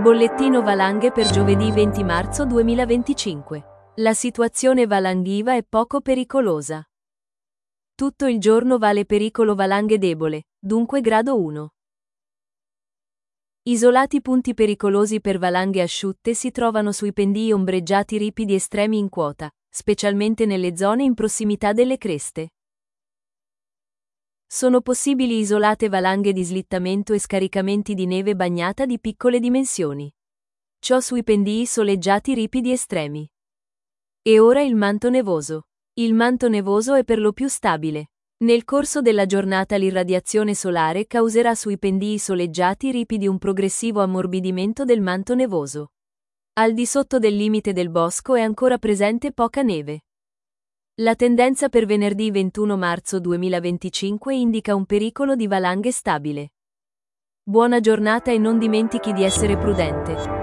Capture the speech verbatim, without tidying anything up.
Bollettino valanghe per giovedì venti marzo duemilaventicinque. La situazione valanghiva è poco pericolosa. Tutto il giorno vale pericolo valanghe debole, dunque grado uno. Isolati punti pericolosi per valanghe asciutte si trovano sui pendii ombreggiati ripidi estremi in quota, specialmente nelle zone in prossimità delle creste. Sono possibili isolate valanghe di slittamento e scaricamenti di neve bagnata di piccole dimensioni. Ciò sui pendii soleggiati ripidi estremi. E ora il manto nevoso. Il manto nevoso è per lo più stabile. Nel corso della giornata l'irradiazione solare causerà sui pendii soleggiati ripidi un progressivo ammorbidimento del manto nevoso. Al di sotto del limite del bosco è ancora presente poca neve. La tendenza per venerdì ventuno marzo duemilaventicinque indica un pericolo di valanghe stabile. Buona giornata e non dimentichi di essere prudente.